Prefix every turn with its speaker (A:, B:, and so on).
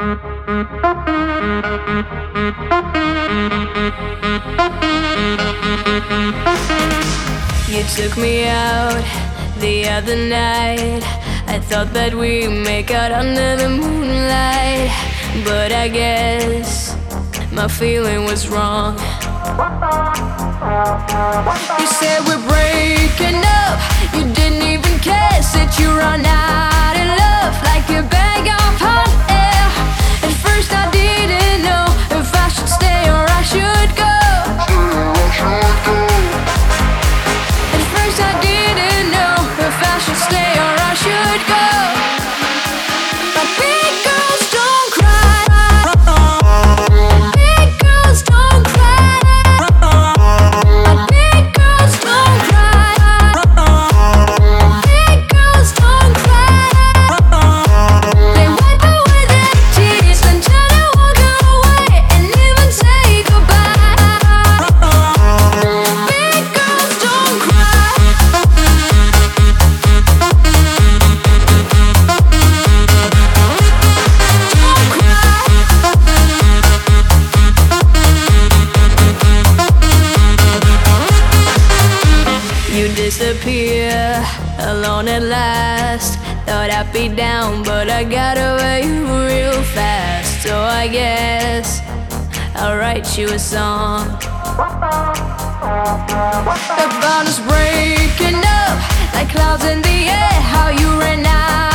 A: You took me out the other night. I thought that we'd make out under the moonlight, but I guess my feeling was wrong. You said we're breaking up. You didn't even care. Said you run out of love like a bag of hot air. At first I didn't know if I should stay or I should go. At first I didn't know if I should stay or I should go. But big girls don't cry. Big girls don't cry. But big girls don't cry. Big girls don't cry. They wipe away their tears and try to walk away and even say goodbye. Big girls don't cry. You disappear alone at last. Thought I'd be down, but I got over you real fast. So I guess I'll write you a song about us breaking up like clouds in the air. How you ran out